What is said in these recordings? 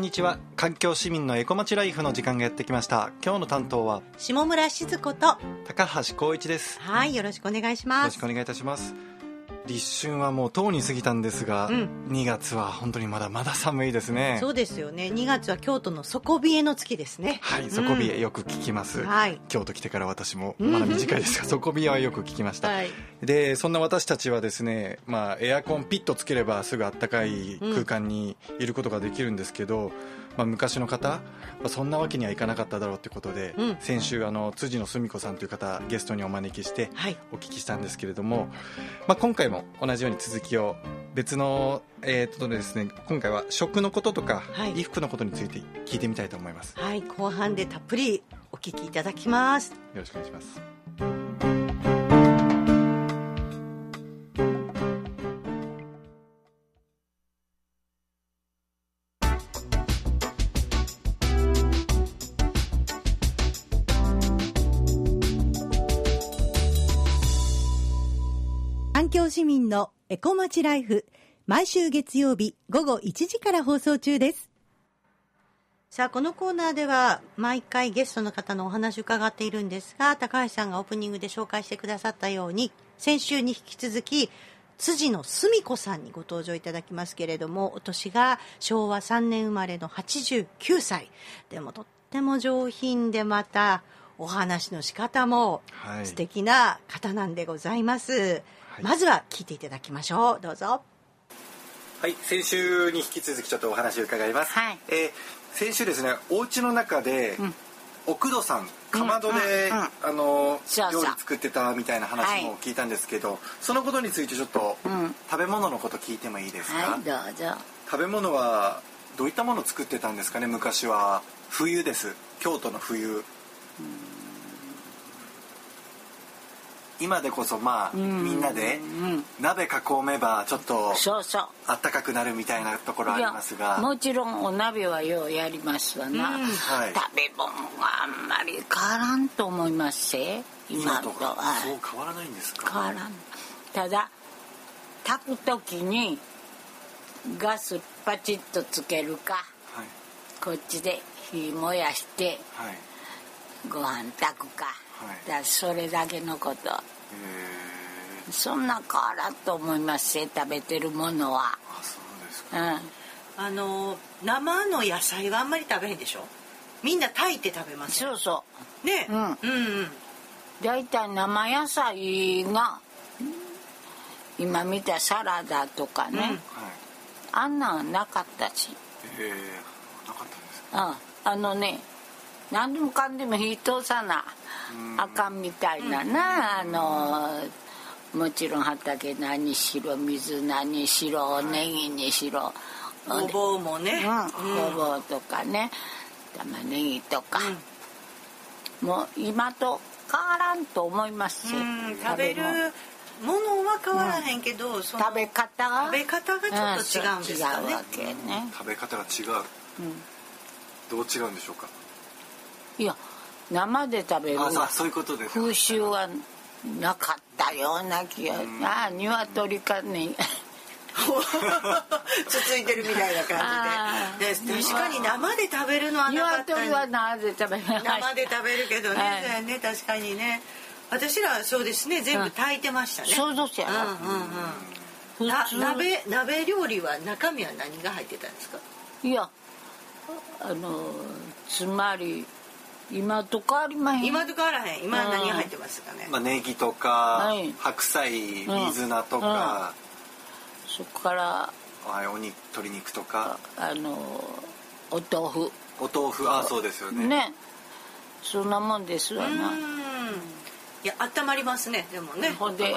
にちは。環境市民のエコまちライフの時間がやってきました。今日の担当は下村静子と高橋光一です。 はい、よろしくお願いします。 よろしくお願いいたします。立春はもうとうに過ぎたんですが、2月は本当にまだまだ寒いですね。 そうですよね。2月は京都の底冷えの月ですね。 はい、底冷えよく聞きます、はい、京都来てから私もまだ短いですが、底冷えはよく聞きました、はい、でそんな私たちはですね、エアコンピッとつければすぐあったかい空間にいることができるんですけど、昔の方、そんなわけにはいかなかっただろうということで、先週辻野澄子さんという方ゲストにお招きしてお聞きしたんですけれども、今回も同じように続きを別の、ですね、今回は食のこととか、衣服のことについて聞いてみたいと思います。 はい、後半でたっぷりお聞きいただきます。よろしくお願いします。 環境市民のエコまちライフ、毎週月曜日午後1時から放送中です。さあ、このコーナーでは毎回ゲストの方のお話を伺っているんですが、高橋さんがオープニングで紹介してくださったように、先週に引き続き辻野澄子さんにご登場いただきますけれども、お年が昭和3年生まれの89歳でもとっても上品で、またお話の仕方も素敵な方なんでございます、まずは聞いていただきましょう。どうぞ。 はい、先週に引き続きちょっとお話を伺います、先週ですね、お家の中で、奥戸さんかまどで、料理作ってたみたいな話も聞いたんですけど、そのことについてちょっと、食べ物のこと聞いてもいいですか？ どうぞ。 食べ物はどういったものを作ってたんですかね？昔は冬です。京都の冬。今でこそみんなで鍋囲めばちょっとあったかくなるみたいなところありますが、 もちろんお鍋はようやりますわな、食べ物はあんまり変わらんと思いますし、 今とかそう変わらないんですか？ 変わらん。ただ炊く時にガスパチッとつけるか、こっちで火燃やして、ご飯炊くか、だそれだけのこと。そんな変わらんと思いますし、食べてるものは。 そうですか。 生の野菜はあんまり食べへんでしょ？みんな炊いて食べます。 そうね。 だいたい生野菜が今見たサラダとかね、あんなんなかったし。 なかったんですか？ 何でもかんでも火通さなあかんみたいなな、もちろん畑何しろ水何しろネギにしろごぼうもね、 ごぼうとかね、玉ねぎとか、もう今と変わらんと思いますし、 食べるものは変わらへんけど、その食べ方がちょっと違うんですかね。 違うわけね。 食べ方が違う、どう違うんでしょうか？ いや、生で食べるそういうことですか。 風習はなかったような気が、鶏かねつついてるみたいな感じで、確かに生で食べるのはなかった。 鶏は生で食べる。 生で食べるけどね、確かにね。私らそうですね、全部炊いてましたね。 そうですよ。 鍋料理は中身は何が入ってたんですか？ いや、つまり今と変わりまへん。 今と変わらへん。今何が入ってますかね？ ネギとか、白菜、水菜とか、 そこから鶏肉とか、 お豆腐。 そうですよね。 そんなもんですわな。 いや、温まりますね。でもね。 ほんで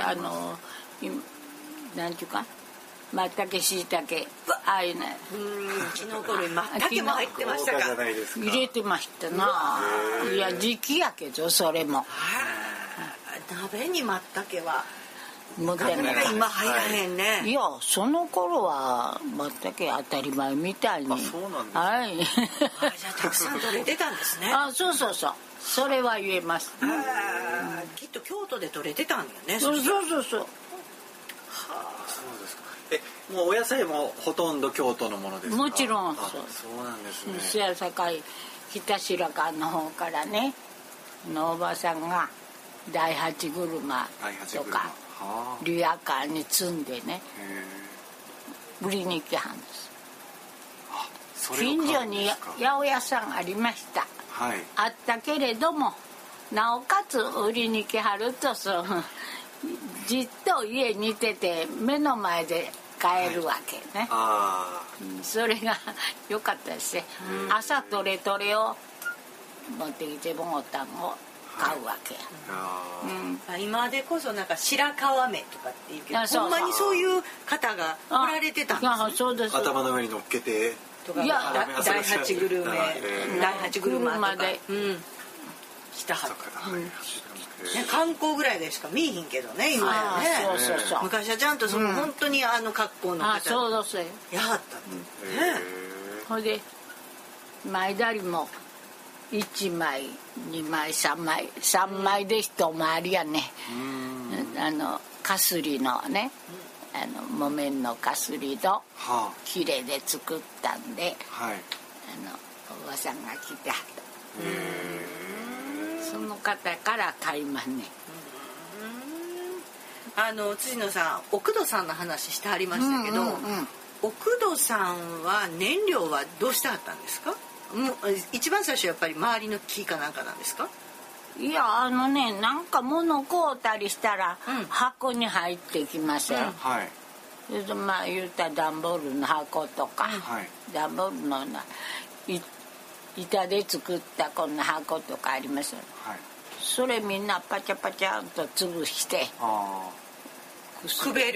なんていうか、まったけしいたけ、ああいうね。 うちの頃にまったけも入ってましたか？ 入れてましたな。いや、時期やけどそれも。 鍋にまったけはなかなか今入らへんね。 いや、その頃はまったけ当たり前みたいに。 そうなんですか。 じゃあたくさん取れてたんですね。 そうそれは言えます。 きっと京都で取れてたんだよね。 そう。 そうですか。 もうお野菜もほとんど京都のものですか？ もちろんそうなんですね。 せやさかい北白川の方からねのおばさんが大八車とかリヤカーに積んでね売りに行きはんです。近所に八百屋さんありました、はい、あったけれどもなおかつ売りに来はるとじっと家にいてて目の前で買えるわけね、はい、それが良かったですね。朝トレトレを持ってきてボタンを買うわけ、 はい、今でこそなんか白川目とかっていうけどほんまにそういう方がおられてたんですね。 頭の上に乗っけてとか第八グルメ第八車でしたはず、観光ぐらいでしか見えへんけどね今やね。そう昔はちゃんとその本当に格好の方やはったってね。 ほいで前だりも1枚2枚3枚で一回りやね。かすりのね木綿のかすりのきれいで作ったんで、はい、おばさんが来てはった。その方から買いますね。 辻野さん奥戸さんの話してはりましたけど、奥戸さんは燃料はどうしてはったんですか？一番最初やっぱり周りの木かなんかなんですか？ いやなんか物買うたりしたら箱に入ってきますよ、はい。それで言うたら段ボールの箱とか、段ボールの板で作ったこんな箱とかありますよ、はい。それみんなパチャパチャンと潰してくべて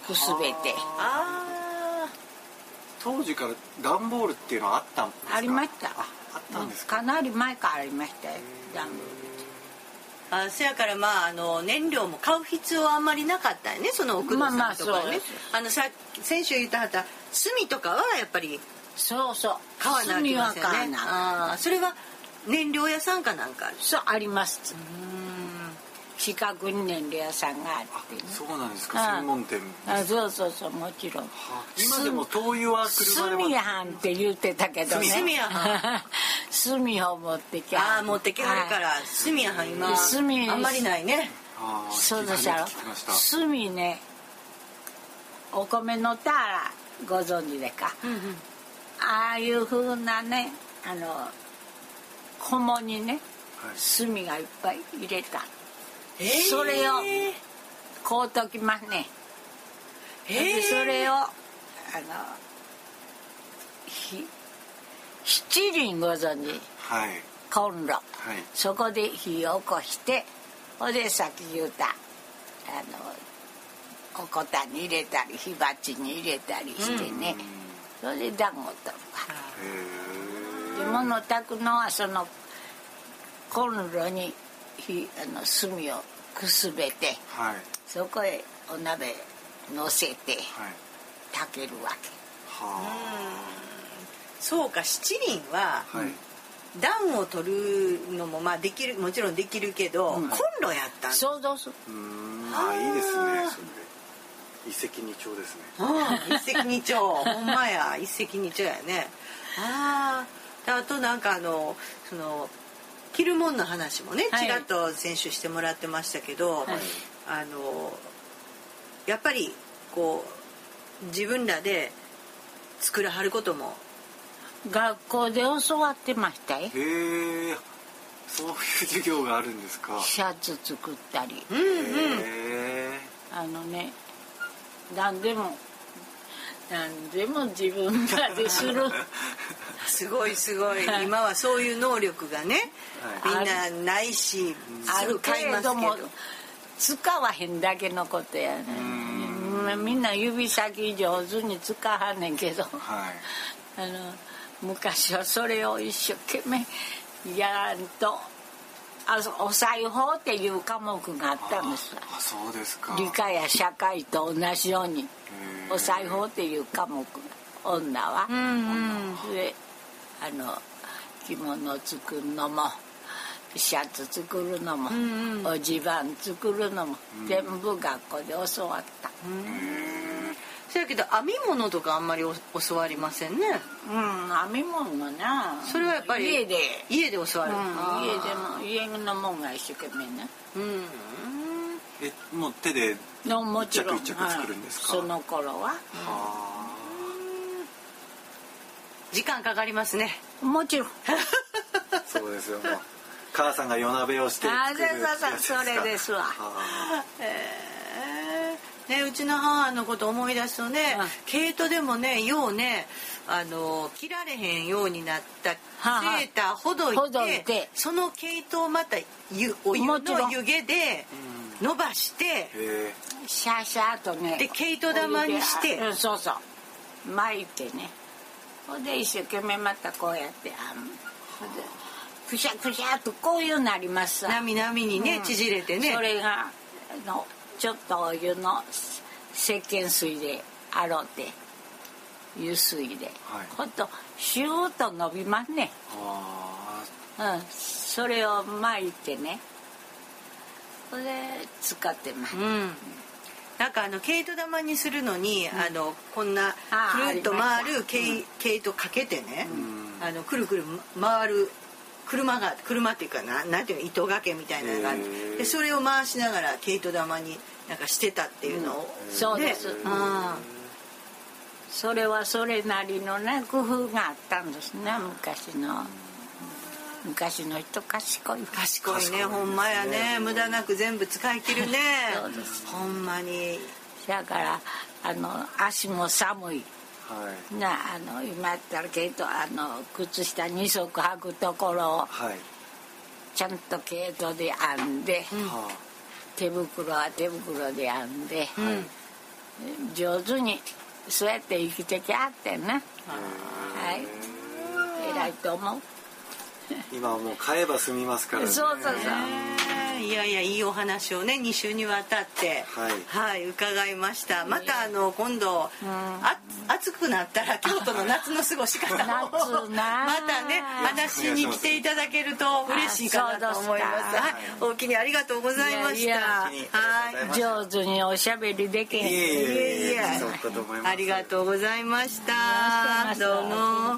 当時から段ボールっていうのはあったんですか？ ありました。 あったんですか？ かなり前からありましたよ段ボール。 せやから燃料も買う必要はあんまりなかったよねその奥戸さんとかね。先週言ったはった炭とかはやっぱり買わなきゃいけませんね。それは燃料屋さんかなんかあります。近くに燃料屋さんがあってね。 そうなんですか。専門店そうもちろん。 今でも灯油は車でも炭屋はんって言ってたけどね。 炭屋はん炭を持ってきはる。 持ってきはるから炭屋はん今あんまりないね。 そうでしょ。炭ねお米のターラご存知でか、ああいう風なね小物にね炭がいっぱい入れた。それを買うときますね。でそれを七輪ご存知、はい、コンロ、はい、そこで火を起こしてほんでさっき言うたおこたに入れたり火鉢に入れたりしてね、それで団子とかで物炊くのはそのコンロに炭をくすべて、はい、そこへお鍋乗せて、はい、炊けるわけ。 そうか七輪は、はい、暖を取るのもできるもちろんできるけど、コンロやったんです。 そういいですね。それ一石二鳥ですね。 一石二鳥ほんまや一石二鳥やね。あとなんかその着るもんの話もねちらっと先週してもらってましたけど、はい、やっぱりこう自分らで作らはることも学校で教わってましたよ。 へえ、そういう授業があるんですか。 シャツ作ったり、何でも自分らでするすごい今はそういう能力がね、みんなないしすぐ買いますけど使わへんだけのことやね。みんな指先上手に使わんねんけど、はい、昔はそれを一生懸命やらんとお裁縫っていう科目があったんです。 そうですか。 理科や社会と同じようにお裁縫っていう科目女は、で着物作るのもシャツ作るのも、おじばん作るのも、全部学校で教わった。 そやけど編み物とかあんまり教わりませんね。 編み物はな、 それはやっぱり家で教わる、 家のもんが一生懸命ね。 もう手でもちろん一着作るんですか？ その頃は。 時間かかりますね。 もちろんそうですよ。もう母さんが夜鍋をして作るやつですか？ それですわ。 ね、うちの母のこと思い出すとね、毛糸でもね、ようね、切られへんようになったセーターほどいて、その毛糸をまたお湯の湯気で伸ばして、 シャーシャーとね、 で毛糸玉にして、 そう巻いてね、ほんで一生懸命またこうやってくしゃくしゃとこういうなります。 なみなみにね、縮れてね。 それがちょっとお湯の石鹸水で洗って湯水で、ほんとシューッと伸びますね。それを巻いてね、それで使ってます。 なんか毛糸玉にするのに、こんなくるっと回る毛糸かけてね、くるくる回る車っていうかなんていうの、糸掛けみたいなのがある。でそれを回しながら毛糸玉になんかしてたっていうのを、 そうです。それはそれなりのね工夫があったんですね。昔の人賢いね。ほんまやね。無駄なく全部使い切るね。 そうです。 ほんまに。 だから足も寒い。今やったら毛糸靴下2足履くところを、ちゃんと毛糸で編んで、手袋は手袋で編んで、上手にそうやって生きてきはってね。偉いと思う。 今はもう買えば済みますからね。 そういやいいお話をね2週にわたって伺いました。また今度暑くなったら京都の夏の過ごし方をまたね話しに来ていただけると嬉しいかなと思います。おおきにありがとうございました。 上手におしゃべりできへん。 ありがとうございました。どうも。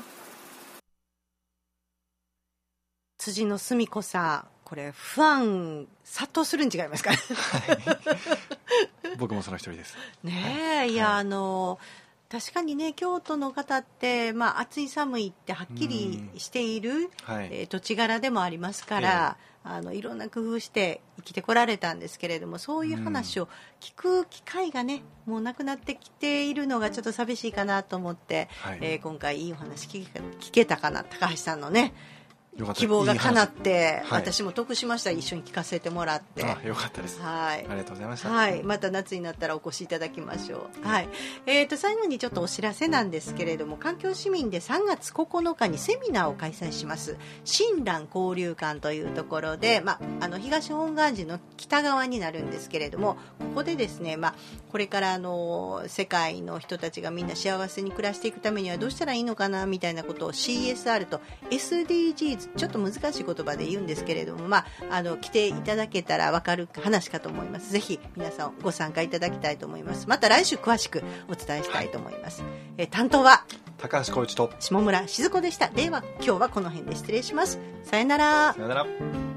辻野澄子さん、これファン殺到するん違いますか？ 僕もその一人ですね。いや、確かにね、京都の方って、暑い寒いってはっきりしている、土地柄でもありますから、いろんな工夫して生きてこられたんですけれども、そういう話を聞く機会がね、もうなくなってきているのがちょっと寂しいかなと思って、今回いいお話聞けたかな。高橋さんのね希望が叶って、私も得しました。一緒に聞かせてもらって。 よかったです。 ありがとうございました。 また夏になったらお越しいただきましょう。最後にちょっとお知らせなんですけれども、環境市民で3月9日にセミナーを開催します。親鸞交流館というところで、東本願寺の北側になるんですけれども、ここでですね、これから世界の人たちがみんな幸せに暮らしていくためにはどうしたらいいのかなみたいなことを CSR と SDGs、ちょっと難しい言葉で言うんですけれども、来ていただけたら分かる話かと思います。ぜひ皆さんご参加いただきたいと思います。また来週詳しくお伝えしたいと思います。担当は高橋浩一と下村静子でした。では今日はこの辺で失礼します。さよなら。 さよなら。